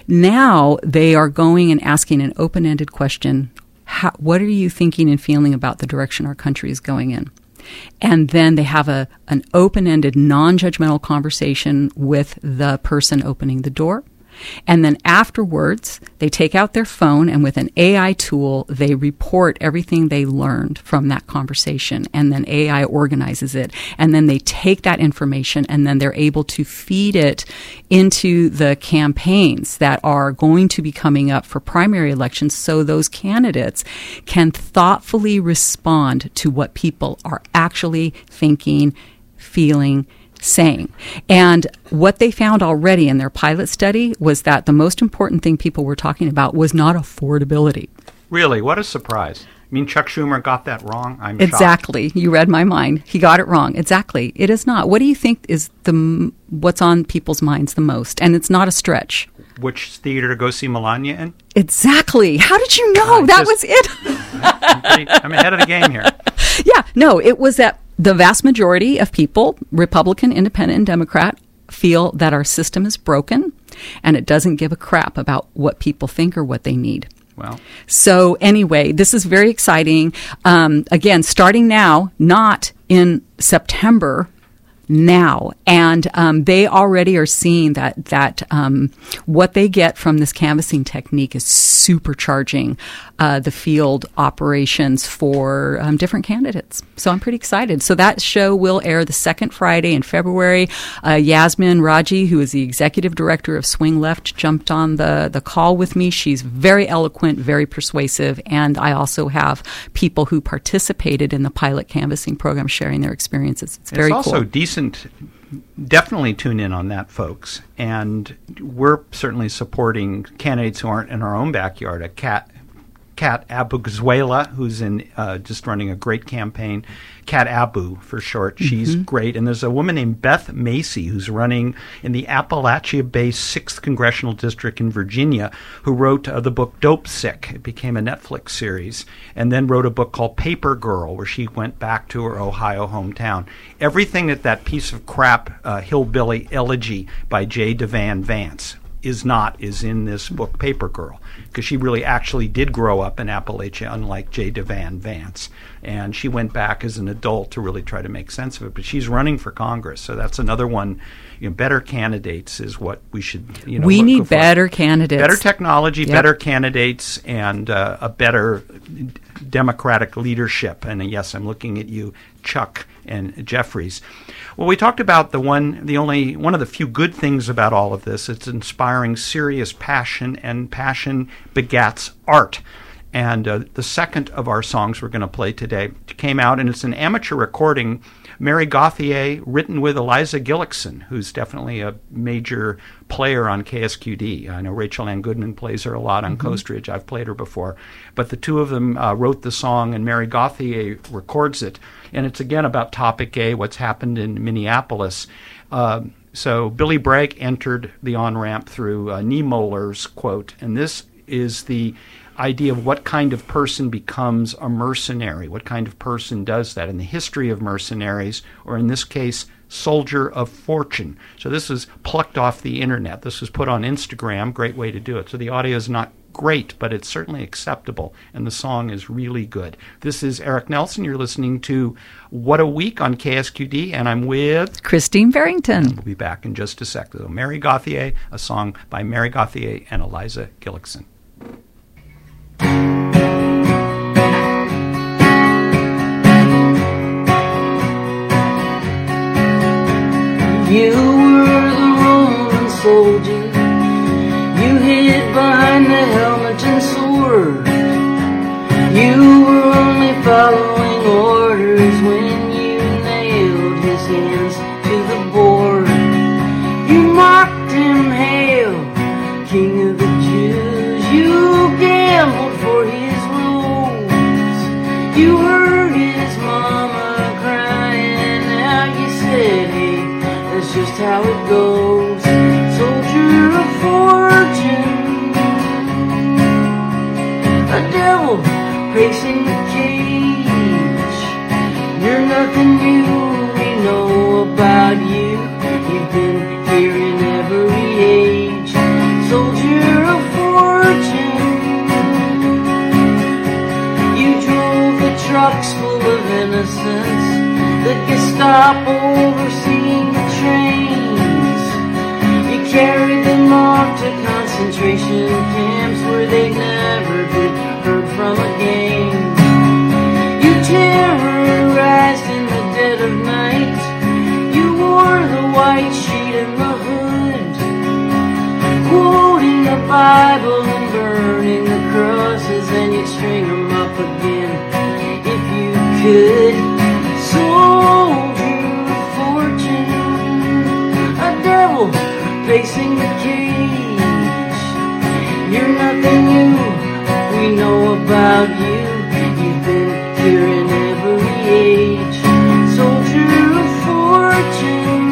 Now they are going and asking an open-ended question. How, what are you thinking and feeling about the direction our country is going in? And then they have a an open-ended, non-judgmental conversation with the person opening the door. And then afterwards, they take out their phone, and with an A I tool, they report everything they learned from that conversation. And then A I organizes it. And then they take that information, and then they're able to feed it into the campaigns that are going to be coming up for primary elections, so those candidates can thoughtfully respond to what people are actually thinking, feeling, saying. And what they found already in their pilot study was that the most important thing people were talking about was not affordability. Really? What a surprise. I mean, Chuck Schumer got that wrong? I'm Exactly. shocked. You read my mind. He got it wrong. Exactly. It is not. What do you think is the what's on people's minds the most? And it's not a stretch. Which theater to go see Melania in? Exactly. How did you know? I that just, was it. I'm, pretty, I'm ahead of the game here. Yeah. No, it was that the vast majority of people, Republican, Independent, and Democrat, feel that our system is broken and it doesn't give a crap about what people think or what they need. Well, so anyway, this is very exciting. Um, again, starting now, not in September, now. And um, they already are seeing that that um, what they get from this canvassing technique is supercharging uh, the field operations for um, different candidates. So I'm pretty excited. So that show will air the second Friday in February. Uh, Yasmin Raji, who is the executive director of Swing Left, jumped on the, the call with me. She's very eloquent, very persuasive. And I also have people who participated in the pilot canvassing program sharing their experiences. It's very cool. It's also decent. Definitely tune in on that, folks. And we're certainly supporting candidates who aren't in our own backyard. A Kat, Kat Abuguzuela, who's in uh, just running a great campaign. Kat Abu, for short. She's Mm-hmm. great. And there's a woman named Beth Macy, who's running in the Appalachia-based sixth Congressional District in Virginia, who wrote uh, the book Dope Sick. It became a Netflix series. And then wrote a book called Paper Girl, where she went back to her Ohio hometown. Everything that that piece of crap uh, hillbilly elegy by J. DeVan Vance is not is in this book, Paper Girl, because she really actually did grow up in Appalachia, unlike J. DeVan Vance. And she went back as an adult to really try to make sense of it. But she's running for Congress, so that's another one. You know, better candidates is what we should, you know, we look need for. better candidates. Better technology, Yep. better candidates, and uh, a better democratic leadership. And uh, yes, I'm looking at you, Chuck and Jeffries. Well, we talked about the one, the only, one of the few good things about all of this. It's inspiring serious passion, and passion begats art. And uh, the second of our songs we're going to play today came out, and it's an amateur recording, Mary Gauthier, written with Eliza Gillickson, who's definitely a major player on K S Q D. I know Rachel Ann Goodman plays her a lot on mm-hmm. Coast Ridge. I've played her before. But the two of them uh, wrote the song, and Mary Gauthier records it. And it's, again, about Topic A, what's happened in Minneapolis. Uh, so Billy Bragg entered the on-ramp through uh, Niemöller's quote, and this is the idea of what kind of person becomes a mercenary, what kind of person does that in the history of mercenaries, or in this case, soldier of fortune. So this is plucked off the internet. This was put on Instagram, great way to do it. So the audio is not great, but it's certainly acceptable, and the song is really good. This is Eric Nelson. You're listening to What a Week on K S Q D, and I'm with Christine Barrington. We'll be back in just a sec. So Mary Gauthier, a song by Mary Gauthier and Eliza Gillickson. You were the Roman soldier. You hid behind the helmet and sword. You were only following orders when you nailed his hands to the board. You mocked him, hail, King of the Jews. You gambled for his rules. You heard his mama crying. Now you said, hey, that's just how it goes. Soldier of fortune, a devil pacing the cage. You're nothing new, we know about you. You've been here in every age. Soldier of fortune, you drove the trucks full of innocence, the Gestapo overseeing the trains. You carried them off to concentration camps where they never be heard from again. You terrorized in the dead of night. You wore the white sheet and the hood, quoting the Bible and burning the crosses, and you'd string them up again if you could. Soldier of fortune, a devil facing the cage. You're nothing new, we know about you. You've been here in every age. Soldier of fortune.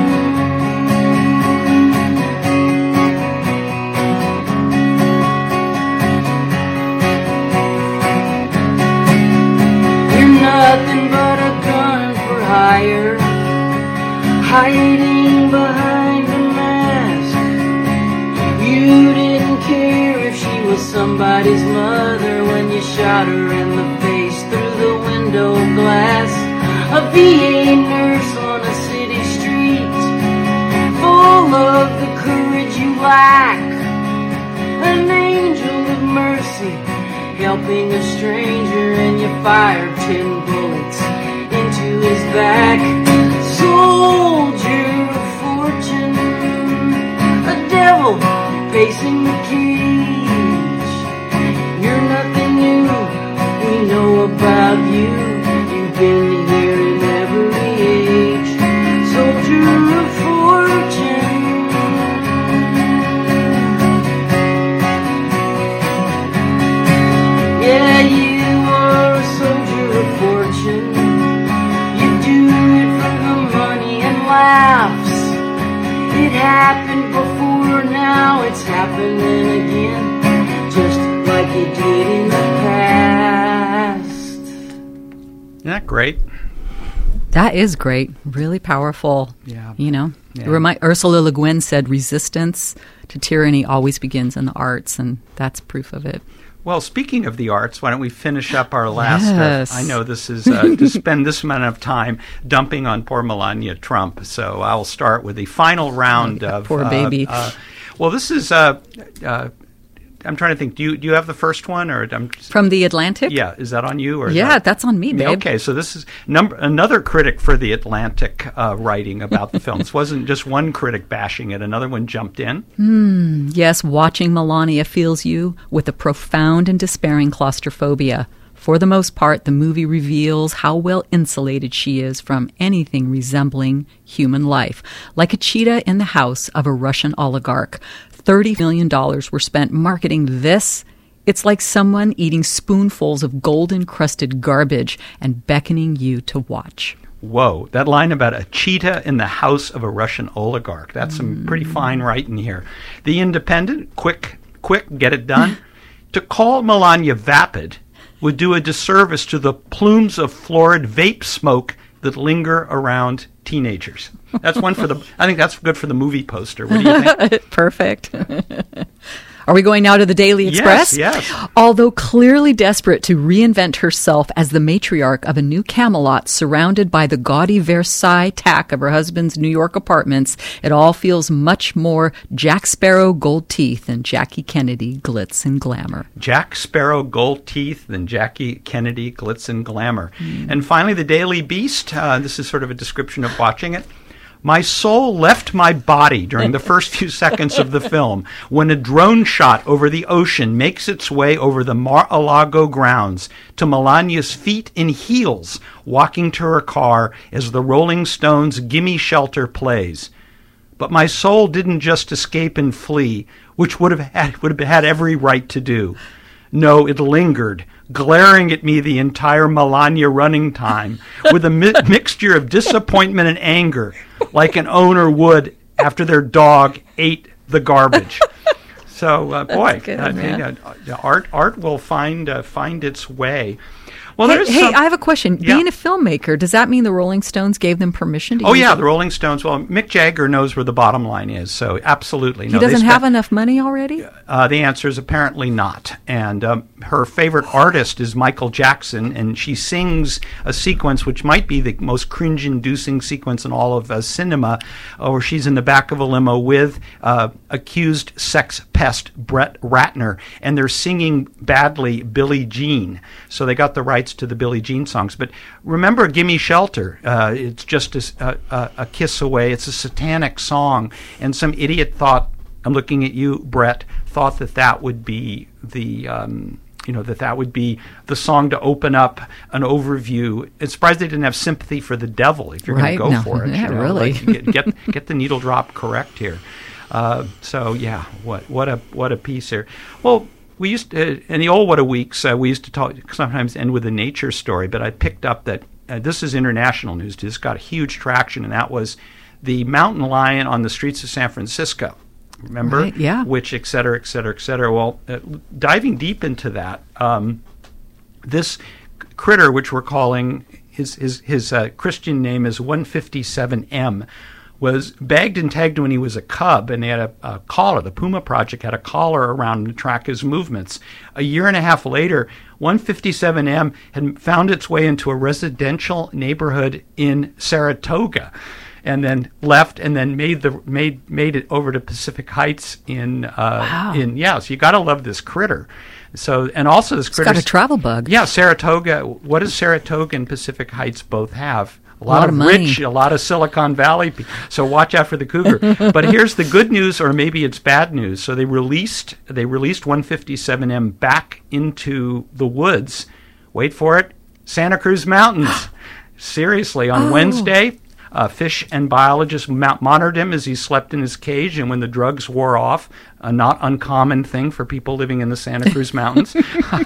You're nothing but a gun for hire, hiding behind a mask. You didn't care if she was somebody's mother when you shot her in the face through the window glass. A V A nurse on a city street, full of the courage you lack. An angel of mercy, helping a stranger, and you fired ten bullets into his back. Soldier of fortune, a devil facing the cage. You're nothing new, we know about you. You've been here in every age. Soldier of fortune. Yeah, you are a soldier of fortune. You do it for the money and laughs. It happened before, now it's happening again, just like it did in the past. Isn't that great? That is great. Really powerful. Yeah. You know, Yeah. Remi- Ursula Le Guin said resistance to tyranny always begins in the arts, and that's proof of it. Well, speaking of the arts, why don't we finish up our last... Yes. Uh, I know this is uh, to spend this amount of time dumping on poor Melania Trump, so I will start with the final round of... Poor uh, baby. Uh, well, this is... Uh, uh, I'm trying to think. Do you do you have the first one, or I'm from the Atlantic? Yeah, is that on you? Or is yeah, that, that's on me, babe. Okay, so this is number another critic for the Atlantic uh, writing about the film. This wasn't just one critic bashing it; another one jumped in. Hmm. Yes, watching Melania fills you with a profound and despairing claustrophobia. For the most part, the movie reveals how well insulated she is from anything resembling human life. Like a cheetah in the house of a Russian oligarch, thirty million dollars were spent marketing this. It's like someone eating spoonfuls of gold-encrusted garbage and beckoning you to watch. Whoa, that line about a cheetah in the house of a Russian oligarch. That's some pretty fine writing here. The Independent, quick, quick, get it done. To call Melania vapid would do a disservice to the plumes of florid vape smoke that linger around teenagers. That's one for the, I think that's good for the movie poster. What do you think? Perfect. Are we going now to the Daily Express? Yes, yes. Although clearly desperate to reinvent herself as the matriarch of a new Camelot surrounded by the gaudy Versailles tack of her husband's New York apartments, it all feels much more Jack Sparrow gold teeth than Jackie Kennedy glitz and glamour. Jack Sparrow gold teeth than Jackie Kennedy glitz and glamour. Mm. And finally, the Daily Beast. Uh, this is sort of a description of watching it. My soul left my body during the first few seconds of the film when a drone shot over the ocean makes its way over the Mar-a-Lago grounds to Melania's feet in heels, walking to her car as the Rolling Stones' Gimme Shelter plays. But my soul didn't just escape and flee, which would have had, would have had every right to do. No, it lingered, glaring at me the entire Melania running time with a mi- mixture of disappointment and anger, like an owner would after their dog ate the garbage. So, uh, boy, good, I think uh, art art will find uh, find its way. Well, hey, there's hey some, I have a question. Yeah. Being a filmmaker, does that mean the Rolling Stones gave them permission to Oh, use yeah, it? the Rolling Stones. Well, Mick Jagger knows where the bottom line is, so absolutely. He no, they doesn't spent- have enough money already? Uh, the answer is apparently not. And um, her favorite artist is Michael Jackson, and she sings a sequence which might be the most cringe-inducing sequence in all of uh, cinema, uh, where she's in the back of a limo with uh, accused sex pest Brett Ratner, and they're singing badly Billie Jean. So they got the rights to the Billie Jean songs. But remember Gimme Shelter. Uh, it's just a, a, a kiss away. It's a satanic song, and some idiot thought, I'm looking at you, Brett, thought that that would be the, um, you know, that that would be the song to open up an overview. It's surprised they didn't have Sympathy for the Devil if you're Right, going to no, go for it. yeah, you know, really. like, get, get get the needle drop correct here. Uh, so yeah, what what a what a piece here. Well, we used to, in the old What a Weeks, uh, we used to talk sometimes end with a nature story, but I picked up that uh, this is international news. This got huge traction, and that was the mountain lion on the streets of San Francisco. Remember? Right, yeah. Which, et cetera, et cetera, et cetera. Well, uh, diving deep into that, um, this critter, which we're calling, his his, his uh, Christian name is one fifty-seven M, was bagged and tagged when he was a cub, and they had a, a collar. The Puma Project had a collar around him to track his movements. A year and a half later, one fifty-seven M had found its way into a residential neighborhood in Saratoga, and then left, and then made the made made it over to Pacific Heights in uh, Wow. in yeah. So you got to love this critter. So and also this It's critter got a travel bug. Yeah, Saratoga. What does Saratoga and Pacific Heights both have? A lot, lot of, of money. rich, a lot of Silicon Valley. pe- So watch out for the cougar. But here's the good news, or maybe it's bad news. So they released they released one fifty-seven M back into the woods. Wait for it, Santa Cruz Mountains. Seriously, on Oh. Wednesday, uh, fish and biologists mo- monitored him as he slept in his cage, and when the drugs wore off, a not uncommon thing for people living in the Santa Cruz Mountains,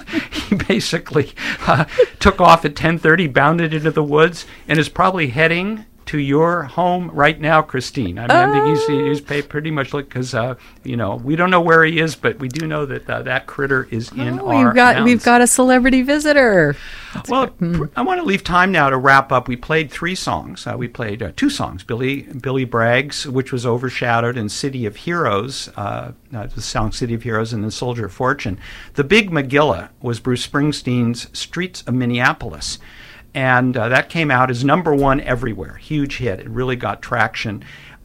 he basically uh, took off at ten thirty, bounded into the woods, and is probably heading to your home right now, Christine. I mean, I think he's, he's paid pretty much like, because, uh, you know, we don't know where he is, but we do know that uh, that critter is in Oh, our we've got mountains. we've got a celebrity visitor. Well, pr- I want to leave time now to wrap up. We played three songs. Uh, we played uh, two songs, Billy Billy Bragg's, which was overshadowed, and City of Heroes, uh, uh, the song City of Heroes, and then Soldier of Fortune. The big Megillah was Bruce Springsteen's Streets of Minneapolis. And uh, that came out as number one everywhere. Huge hit. It really got traction.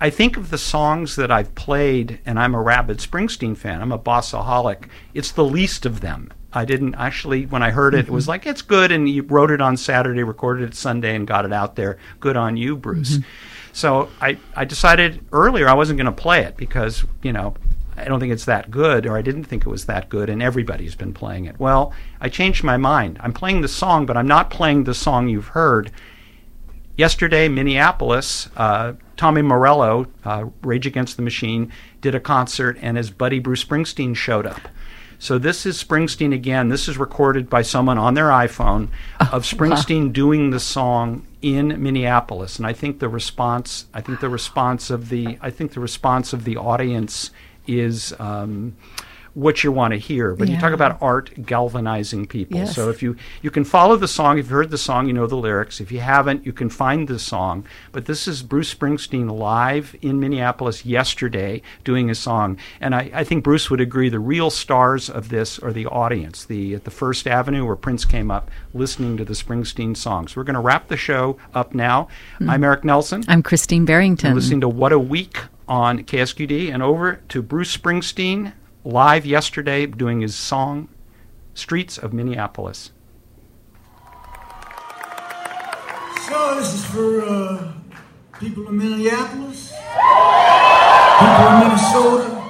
I think of the songs that I've played, and I'm a rabid Springsteen fan. I'm a bossaholic. It's the least of them. I didn't actually, when I heard it, mm-hmm. it was like, it's good, and you wrote it on Saturday, recorded it Sunday, and got it out there. Good on you, Bruce. Mm-hmm. So I, I decided earlier I wasn't going to play it because, you know, I don't think it's that good, or I didn't think it was that good, and everybody's been playing it. Well, I changed my mind. I'm playing the song, but I'm not playing the song you've heard. Yesterday, Minneapolis, uh, Tommy Morello, uh, Rage Against the Machine, did a concert, and his buddy Bruce Springsteen showed up. So this is Springsteen again. This is recorded by someone on their iPhone of Springsteen wow. doing the song in Minneapolis, and I think the response, I think the response of the, I think the response of the audience is um, what you want to hear. But yeah. you talk about art galvanizing people. Yes. So if you, you can follow the song, if you've heard the song, you know the lyrics. If you haven't, you can find the song. But this is Bruce Springsteen live in Minneapolis yesterday doing a song. And I, I think Bruce would agree the real stars of this are the audience. The at the First Avenue where Prince came up listening to the Springsteen songs. We're going to wrap the show up now. Mm. I'm Eric Nelson. I'm Christine Barrington. You're listening to What a Week on K S Q D. And over to Bruce Springsteen live yesterday doing his song Streets of Minneapolis. So this is for uh, people in Minneapolis, people in Minnesota,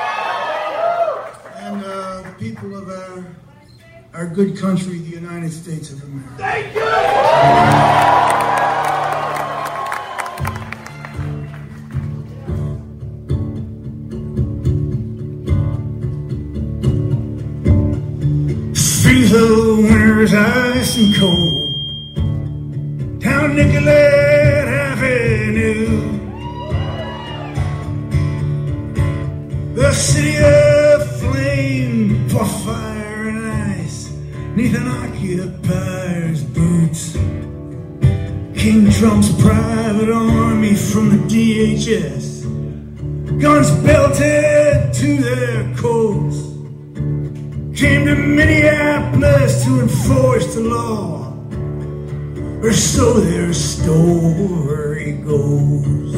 and uh, the people of our, our good country, the United States of America. Thank you! Through the winter's ice and cold, down Nicollet Avenue, the city of flame for fire and ice, neath an occupier's boots. King Trump's private army from the D H S, guns belted to their coats, came to Minneapolis to enforce the law, or so their story goes.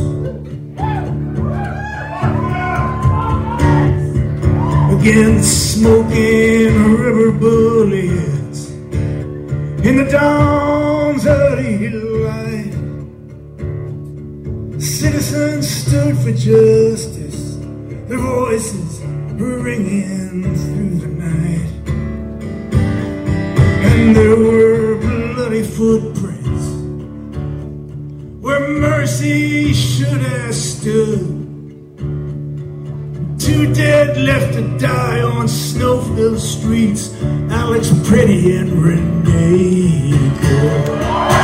Against smoking river bullets in the dawn's early light, citizens stood for justice, their voices were ringing through the night. And there were bloody footprints where mercy should have stood. Two dead left to die on snow-filled streets, Alex Pretty and Renee Good.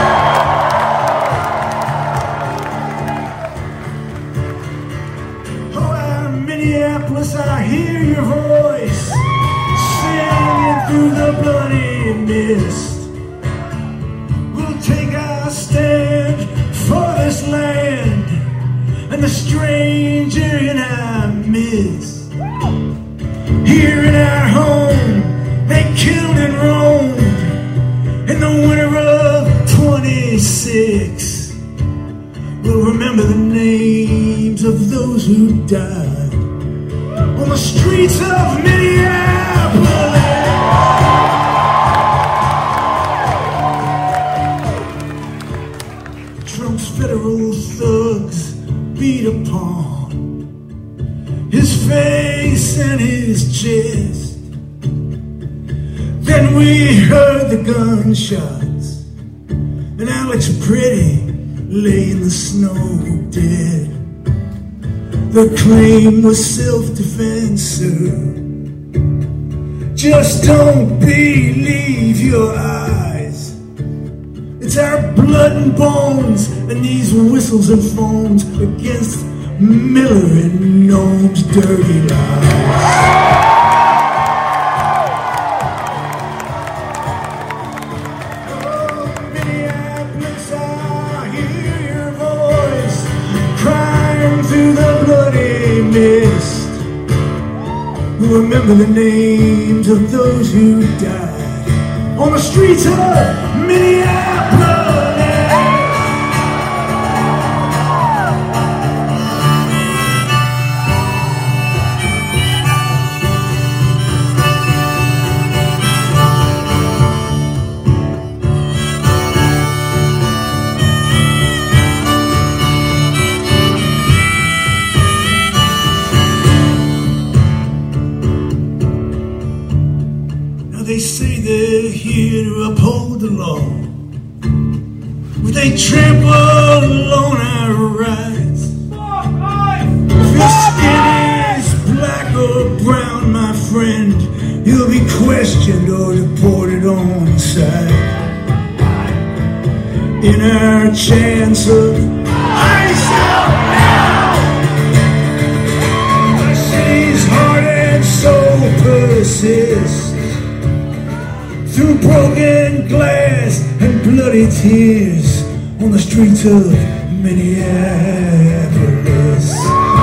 Minneapolis, I hear your voice singing through the bloody mist. We'll take our stand for this land and the stranger in our midst. Here in our home, they killed and roamed in the winter of twenty-six. We'll remember the names of those who died on the streets of Minneapolis. Trump's federal thugs beat upon his face and his chest. Then we heard the gunshots, and Alex Pretty lay in the snow dead. The claim was self-defense, sir. Just don't believe your eyes. It's our blood and bones and these whistles and phones against Miller and Gnome's dirty lies. Remember the names of those who died on the streets of Minneapolis. say they're here to uphold the law, but they trample on our rights. If your skin is black or brown, my friend, you'll be questioned or deported on sight. In our chance of ice out now, our city's heart and soul persist through broken glass and bloody tears on the streets of Minneapolis.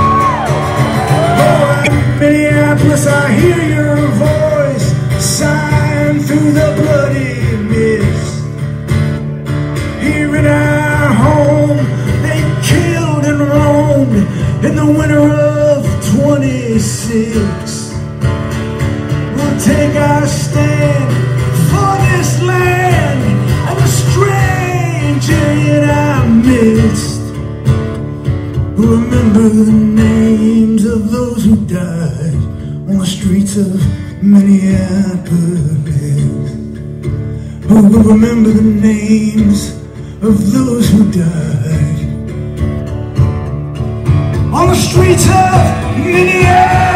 Oh, Minneapolis, I hear your voice sighing through the bloody mist. Here in our home, they killed and roamed in the winter of twenty-six. We'll take our stand for this land and the stranger in our midst. Remember the names of those who died on the streets of Minneapolis. Who will remember the names of those who died on the streets of Minneapolis?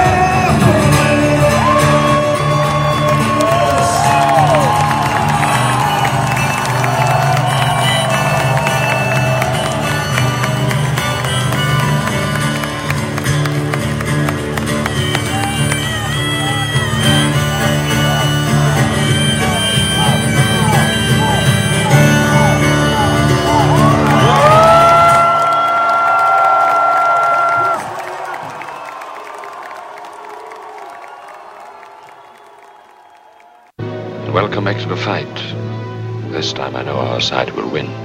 Welcome back to the fight. This time I know our side will win.